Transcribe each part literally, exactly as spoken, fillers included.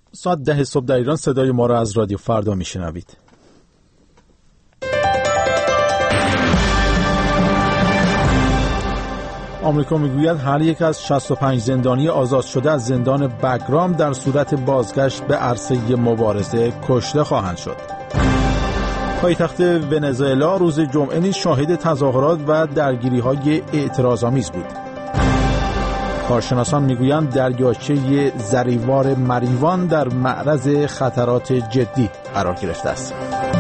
ساعت ده صبح در ایران صدای ما را از رادیو فردا میشنوید. آمریکا میگوید هر یک از شصت و پنج زندانی آزاد شده از زندان بگرام در صورت بازگشت به عرصه مبارزه کشته خواهند شد. پایتخت ونزوئلا روز جمعه نیز شاهد تظاهرات و درگیری‌های اعتراض‌آمیز بود. کارشناسان میگویند دریاچه زریوار مریوان در معرض خطرات جدی قرار گرفته است.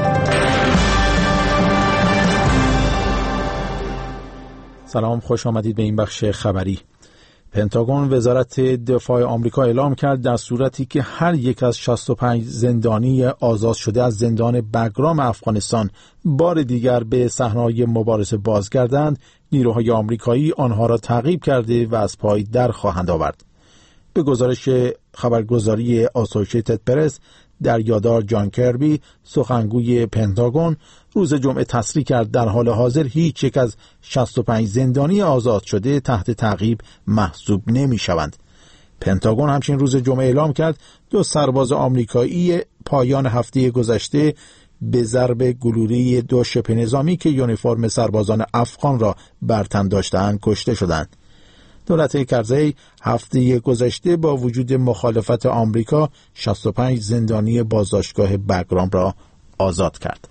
سلام، خوش آمدید به این بخش خبری. پنتاگون وزارت دفاع آمریکا اعلام کرد در صورتی که هر یک از شصت و پنج زندانی آزاد شده از زندان بگرام افغانستان بار دیگر به صحنه‌های مبارزه بازگردند، نیروهای آمریکایی آنها را تعقیب کرده و از پای در خواهند آورد. به گزارش خبرگزاری آسوشیتد پرس، دریادار جان کربی، سخنگوی پنتاگون، روز جمعه تصریح کرد در حال حاضر هیچ یک از شصت و پنج زندانی آزاد شده تحت تعقیب محسوب نمی شوند. پنتاگون همچنین روز جمعه اعلام کرد دو سرباز آمریکایی پایان هفته گذشته به ضرب گلوله دو شبه نظامی که یونیفرم سربازان افغان را بر تن داشتند کشته شدند. دولت کرزی هفته گذشته با وجود مخالفت آمریکا شصت و پنج زندانی بازداشتگاه بگرام را آزاد کرد.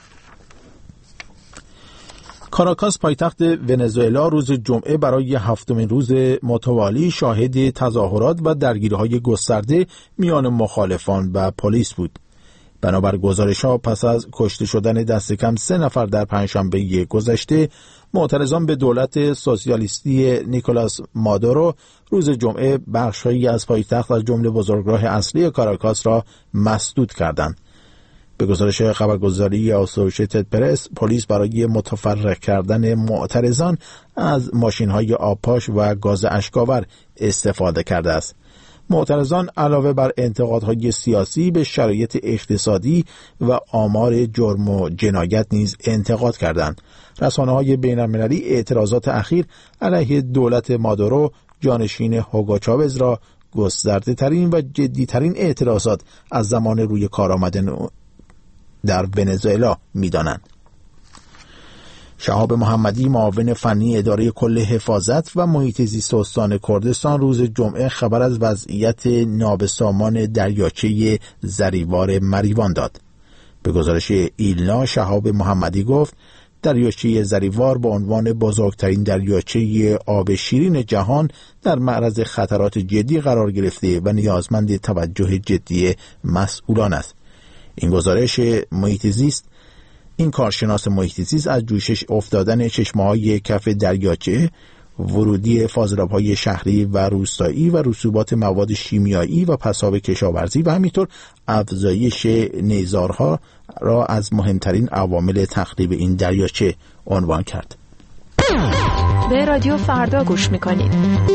کاراکاس پایتخت ونزوئلا روز جمعه برای هفتمین روز متوالی شاهد تظاهرات و درگیری‌های گسترده میان مخالفان و پلیس بود. بنابر گزارش‌ها پس از کشته شدن دست کم سه نفر در پنجشنبه گذشته، معترضان به دولت سوسیالیستی نیکولاس مادورو روز جمعه بخش‌هایی از پایتخت از جمله بزرگراه اصلی کاراکاس را مسدود کردند. به گزارش خبرگزاری آسوشیتد پرس، پلیس برای متفرق کردن معترضان از ماشین‌های آبپاش و گاز اشک‌آور استفاده کرده است. معترضان علاوه بر انتقادهای سیاسی به شرایط اقتصادی و آمار جرم و جنایت نیز انتقاد کردند. رسانه‌های بین‌المللی اعتراضات اخیر علیه دولت مادورو، جانشین هوگو چاوز، را گسترده ترین و جدی ترین اعتراضات از زمان روی کار آمدن در ونزوئلا می‌دانند. شهاب محمدی، معاون فنی اداره کل حفاظت و محیط زیست استان کردستان، روز جمعه خبر از وضعیت نابسامان دریاچه زریوار مریوان داد. به گزارش ایلنا، شهاب محمدی گفت دریاچه زریوار به عنوان بزرگترین دریاچه آب شیرین جهان در معرض خطرات جدی قرار گرفته و نیازمند توجه جدی مسئولان است. این گزارش محیط زیست این کارشناس محیط زیست از جوشش افتادن چشمه‌های کف دریاچه، ورودی فاضلاب‌های شهری و روستایی و رسوبات مواد شیمیایی و پساب کشاورزی و همینطور افزایش نیزارها را از مهمترین عوامل تخریب این دریاچه عنوان کرد. به رادیو فردا گوش می‌کنید.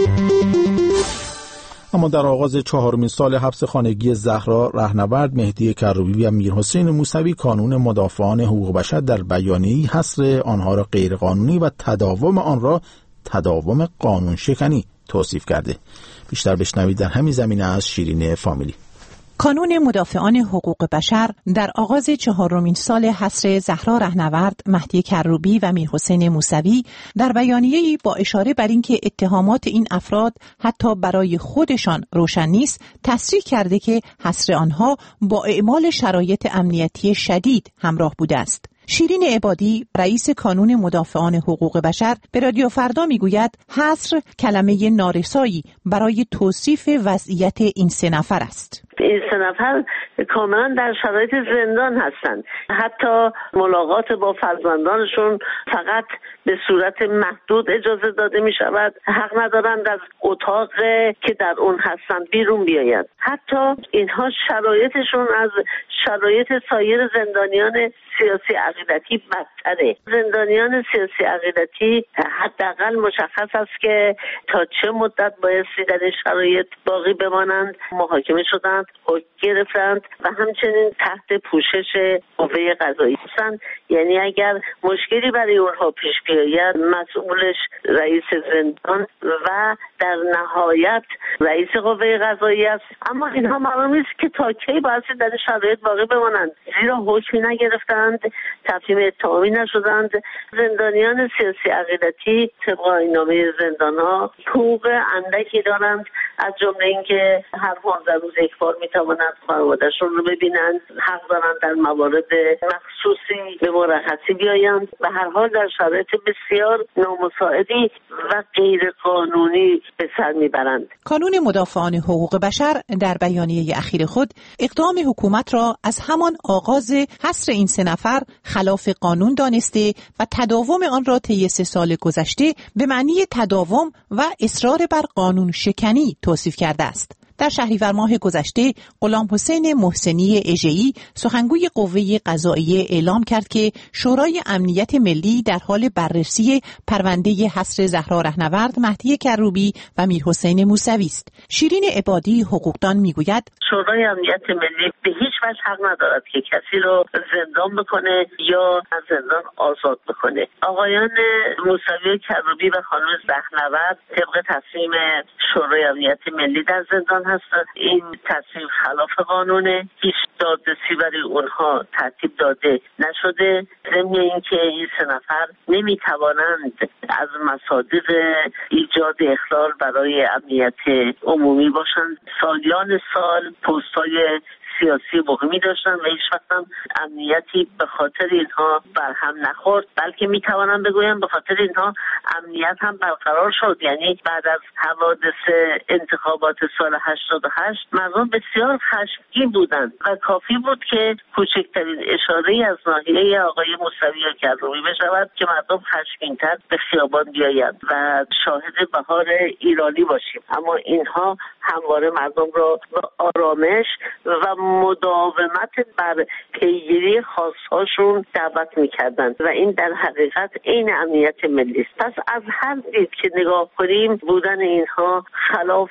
اما در آغاز چهارمین سال حبس خانگی زهرا رهنورد، مهدی کروبی و میرحسین موسوی، کانون مدافعان حقوق بشر در بیانیه‌ای حصر آنها را غیرقانونی و تداوم آن را تداوم قانون شکنی توصیف کرده. بیشتر بشنوید در همین زمینه از شیرین فامیلی. کانون مدافعان حقوق بشر در آغاز چهارمین سال حصر زهرا رهنورد، مهدی کروبی و میرحسین موسوی در بیانیه‌ای با اشاره بر اینکه اتهامات این افراد حتی برای خودشان روشن نیست، تصریح کرده که حصر آنها با اعمال شرایط امنیتی شدید همراه بوده است. شیرین عبادی، رئیس کانون مدافعان حقوق بشر، به رادیو فردا میگوید حصر کلمه نارسایی برای توصیف وضعیت این سه نفر است. این سه نفر کاملا در شرایط زندان هستند. حتی ملاقات با فرزندانشون فقط به صورت محدود اجازه داده می شود. حق ندارند از اتاق که در اون هستند بیرون بیاید. حتی اینها شرایطشون از شرایط سایر زندانیان سیاسی عقیدتی بدتره. زندانیان سیاسی عقیدتی حداقل مشخص است که تا چه مدت بایستی در این شرایط باقی بمانند. محاکمه شدند، حکم گرفتند و همچنین تحت پوشش قوه قضاییه هستند. یعنی اگر مشکلی برای اونها پیش بیاد برمیآید مسئولش رئیس زندان و در نهایت رئیس قوه قضاییه است. اما اینها معلوم نیست که تا کی باید در این شرایط باقی بمانند، زیرا حکمی نگرفتند، تفهیم اتهامی نشدند. زندانیان سیاسی عقیدتی طبق آیین‌نامه زندان‌ها حقوق اندکی دارند، از جمله اینکه هر پانزده روز یک بار میتوانند خانواده‌شون رو ببینند، حق دارند در موارد مخصوصی به مرخصی بیایند و هر حال در شرایط بسیار نامساعدی و غیر قانونی به سر میبرند. کانون مدافعان حقوق بشر در بیانیه اخیر خود اقدام حکومت را از همان آغاز حصر این سه نفر خلاف قانون دانسته و تداوم آن را طی سه سال گذشته به معنی تداوم و اصرار بر قانون شکنی توصیف کرده است. در شهریور ماه گذشته غلام حسین محسنی اژه‌ای سخنگوی قوه قضاییه اعلام کرد که شورای امنیت ملی در حال بررسی پرونده حصر زهرا رهنورد، مهدی کروبی و میرحسین موسوی است. شیرین عبادی حقوقدان میگوید شورای امنیت ملی به هیچ وجه حق ندارد که کسی رو زندان بکنه یا از زندان آزاد بکنه. آقایان موسوی و کروبی و خانم رهنورد طبق تصمیم شورای امنیت ملی در زندان هستند. این تصمیم خلاف قانونه، هیچ دادرسی برای اونها ترتیب داده نشده. ضمن اینکه این سه نفر نمیتوانند از مصادیق ایجاد اخلال برای امنیت عمومی باشند. سالیان سال پست‌های سیاسی مهمی داشتن و هیچ وقت هم امنیتی به خاطر اینها برهم نخورد، بلکه میتوانم بگویم به خاطر اینها امنیت هم برقرار شد. یعنی بعد از حوادث انتخابات سال هشتاد و هشت مردم بسیار خشمگین بودند و کافی بود که کوچکترین اشاره‌ای از ناحیه آقای موسوی و کروبی بشود که مردم خشمگین‌تر به خیابان بیایند و شاهد بهار ایرانی باشیم. اما اینها همواره مردم را به آرامش و مداومت بر پیگیری خواستهاشون دعوت میکردند و این در حقیقت عین امنیت ملی است. پس از هر دید که نگاه کنیم بودن اینها خلاف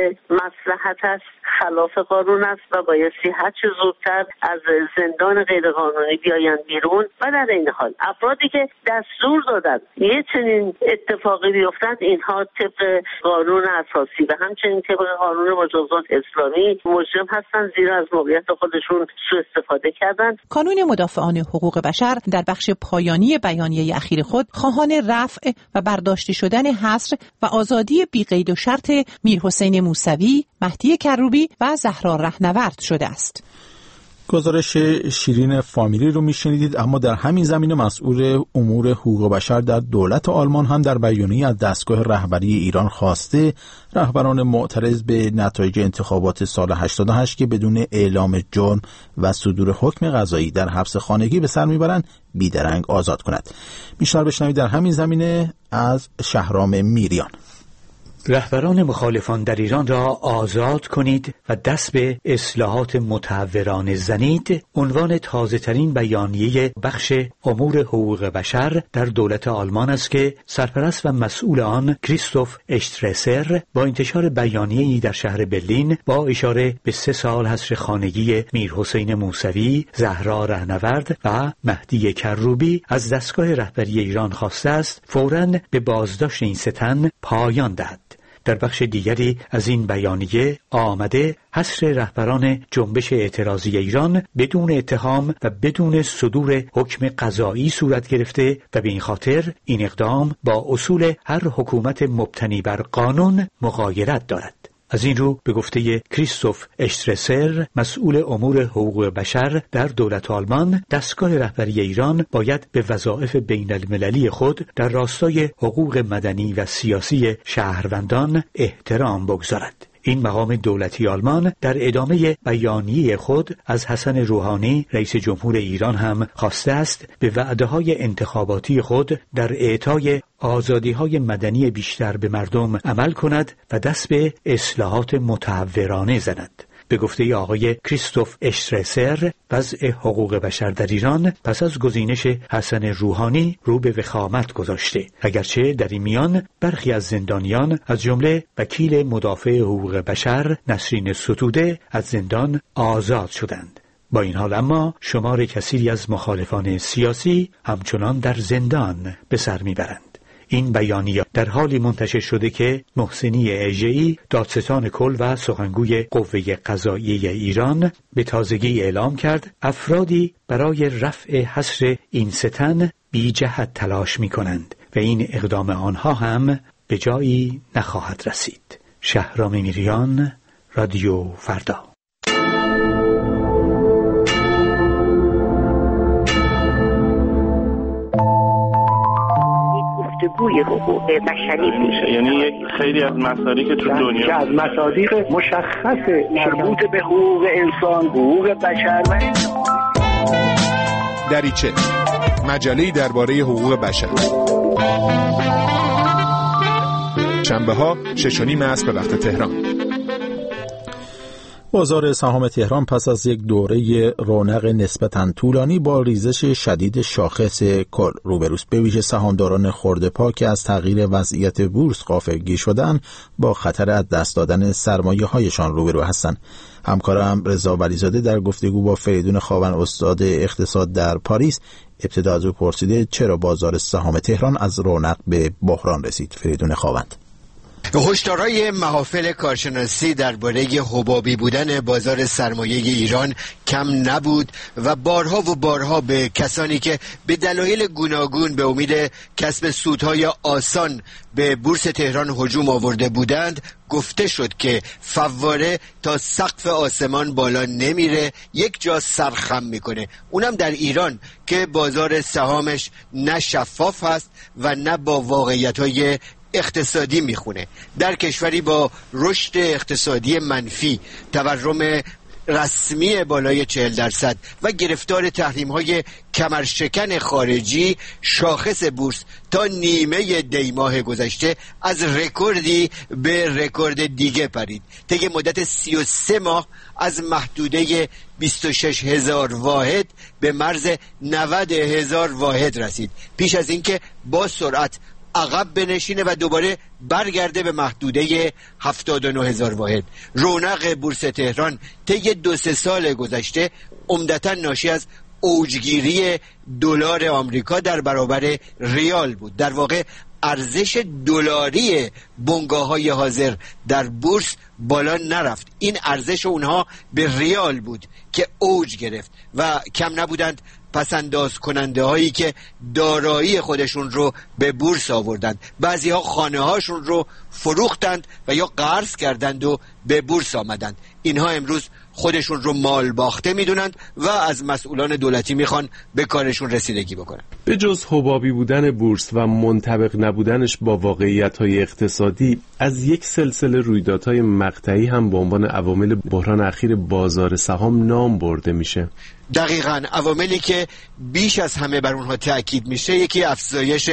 مصلحت است، خلاف قانون است و بایستی هر چه زودتر از زندان غیرقانونی بیایند بیرون و در این حال افرادی که دستور دادند یه چنین اتفاقی بیفتند اینها طبق قانون اساسی و همچنین طبق قانون مجازات اسلامی مجرم هستند، زیرا از موقعیت خودشون سوء استفاده کردند. کانون مدافعان حقوق بشر در بخش پایانی بیانیه اخیر خود خواهان رفع و برداشته شدن حصر و آزادی بی قید و شرط میرحسین موسوی، مهدی کروبی و زهرا رهنورد شده است. گزارش شیرین فامیلی رو میشنیدید. اما در همین زمینه مسئول امور حقوق بشر در دولت آلمان هم در بیانیه از دستگاه رهبری ایران خواسته رهبران معترض به نتایج انتخابات سال هشتاد و هشت که بدون اعلام جرم و صدور حکم قضایی در حبس خانگی به سر میبرند بیدرنگ آزاد کند. بیشتر بشنوید در همین زمینه از شهرام میریان. رهبران مخالفان در ایران را آزاد کنید و دست به اصلاحات متهورانه زنید عنوان تازه ترین بیانیه بخش امور حقوق بشر در دولت آلمان است که سرپرست و مسئول آن کریستوف اشترسر با انتشار بیانیه‌ای در شهر برلین با اشاره به سه سال حصر خانگی میرحسین موسوی، زهرا رهنورد و مهدی کروبی از دستگاه رهبری ایران خواسته است فوراً به بازداشت این سه تن پایان دهد. در بخش دیگری از این بیانیه آمده حصر رهبران جنبش اعتراضی ایران بدون اتهام و بدون صدور حکم قضایی صورت گرفته و به این خاطر این اقدام با اصول هر حکومت مبتنی بر قانون مغایرت دارد. از این رو به گفته کریستوف اشترسر مسئول امور حقوق بشر در دولت آلمان، دستگاه رهبری ایران باید به وظایف بین المللی خود در راستای حقوق مدنی و سیاسی شهروندان احترام بگذارد. این مقام دولتی آلمان در ادامه بیانیه خود از حسن روحانی رئیس جمهور ایران هم خواسته است به وعده‌های انتخاباتی خود در اعطای آزادی‌های مدنی بیشتر به مردم عمل کند و دست به اصلاحات متهورانه زند. به گفته آقای کریستوف اشترسر وضع حقوق بشر در ایران پس از گزینش حسن روحانی رو به وخامت گذاشته، اگرچه در این میان برخی از زندانیان از جمله وکیل مدافع حقوق بشر نسرین ستوده از زندان آزاد شدند. با این حال اما شمار کثیری از مخالفان سیاسی همچنان در زندان به سر میبرند. این بیانیه در حالی منتشر شده که محسنی اژه‌ای، دادستان کل و سخنگوی قوه قضاییه ایران، به تازگی اعلام کرد افرادی برای رفع حصر این ستن بی جهت تلاش می کنند و این اقدام آنها هم به جایی نخواهد رسید. شهرام میریان، رادیو فردا. گفتگوی حقوق بشری میشه، یعنی یک خیلی از مصادیق تو دنیا که از مصادیق مشخص مربوط به حقوق انسان، حقوق بشر و دریچه، مجله‌ای درباره حقوق بشر. شنبه ها شش و نیم است به وقت تهران. بازار سهام تهران پس از یک دوره رونق نسبتاً طولانی با ریزش شدید شاخص کل روبروست. به ویژه سهامداران خرده‌پا که از تغییر وضعیت بورس غافلگیر شدن با خطر از دست دادن سرمایه هایشان روبرو هستند. همکارم رضا ولیزاده در گفتگو با فریدون خاوند، استاد اقتصاد در پاریس، ابتدا از او پرسیده چرا بازار سهام تهران از رونق به بحران رسید. فریدون خاوند: هشدارهای محافل کارشناسی درباره حبابی بودن بازار سرمایه ایران کم نبود و بارها و بارها به کسانی که به دلایل گوناگون به امید کسب سودهای آسان به بورس تهران هجوم آورده بودند گفته شد که فواره تا سقف آسمان بالا نمیره، یک جا سرخم میکنه، اونم در ایران که بازار سهامش نه شفاف هست و نه با واقعیت‌های اقتصادی میخونه. در کشوری با رشد اقتصادی منفی، تورم رسمی بالای چهل درصد و گرفتار تحریم های کمرشکن خارجی، شاخص بورس تا نیمه دی ماه گذشته از رکوردی به رکورد دیگه پرید. طی مدت سی و سه ماه از محدوده بیست و شش هزار واحد به مرز نود هزار واحد رسید، پیش از اینکه با سرعت عقب بنشینه و دوباره برگرده به محدوده هفتاد و نه هزار واحد. رونق بورس تهران طی دو سه سال گذشته عمدتاً ناشی از اوجگیری دلار آمریکا در برابر ریال بود. در واقع ارزش دلاری بنگاه‌های حاضر در بورس بالا نرفت، این ارزش اونها به ریال بود که اوج گرفت و کم نبودند پسنداز کننده هایی که دارایی خودشون رو به بورس آوردند. بعضی ها خانه هاشون رو فروختند و یا قرض کردند و به بورس آمدند. اینها امروز خودشون رو مال باخته میدونند و از مسئولان دولتی میخوان به کارشون رسیدگی بکنن. به جز حبابی بودن بورس و منطبق نبودنش با واقعیت‌های اقتصادی، از یک سلسله رویدادهای مقطعی هم به عنوان عوامل بحران اخیر بازار سهام نام برده میشه. دقیقاً عواملی که بیش از همه بر اونها تأکید میشه، یکی افزایش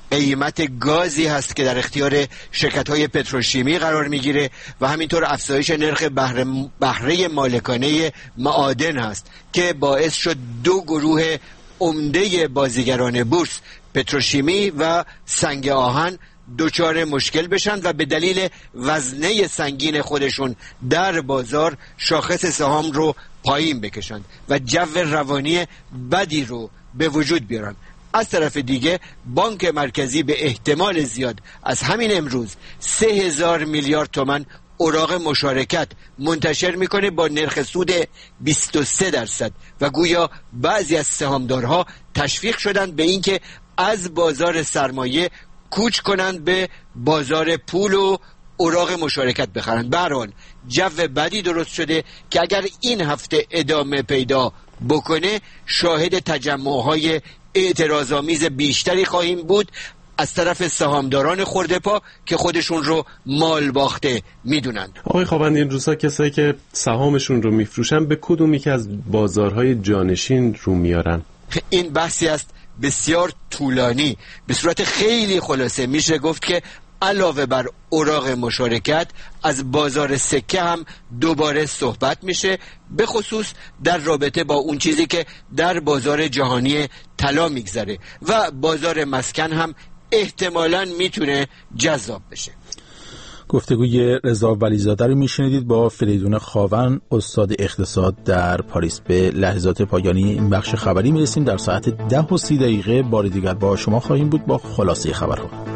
قیمت گازی هست که در اختیار شرکت‌های پتروشیمی قرار میگیره و همینطور افزایش نرخ بهره بهره مالکانه معادن هست که باعث شد دو گروه عمده بازیگران بورس، پتروشیمی و سنگ آهن، دوچار مشکل بشن و به دلیل وزنه سنگین خودشون در بازار شاخص سهام رو پایین بکشند و جو روانی بدی رو به وجود بیارن. از طرف دیگه بانک مرکزی به احتمال زیاد از همین امروز سه هزار میلیارد تومان اوراق مشارکت منتشر میکنه با نرخ سود بیست و سه درصد و گویا بعضی از سهامدارها تشویق شدند به اینکه از بازار سرمایه کوچ کنند به بازار پول و اوراق مشارکت بخرند. به هر حال جو بدی درست شده که اگر این هفته ادامه پیدا بکنه شاهد تجمع‌های اعتراض‌آمیز بیشتری خواهیم بود از طرف سهامداران خرده‌پا که خودشون رو مال باخته میدونند. آقای خاوند، این روزها کسایی که سهامشون رو میفروشن به کدومی که از بازارهای جانشین رو میارن؟ این بحثی است بسیار طولانی. به صورت خیلی خلاصه میشه گفت که علاوه بر اوراق مشارکت از بازار سکه هم دوباره صحبت میشه، به خصوص در رابطه با اون چیزی که در بازار جهانی طلا میگذره و بازار مسکن هم احتمالاً میتونه جذاب بشه. گفتگوی رضا ولیزاده رو میشنیدید با فریدون خاون، استاد اقتصاد در پاریس. به لحظات پایانی این بخش خبری میرسیم. در ساعت ده و سی دقیقه بار دیگر با شما خواهیم بود با خلاصه خبرها.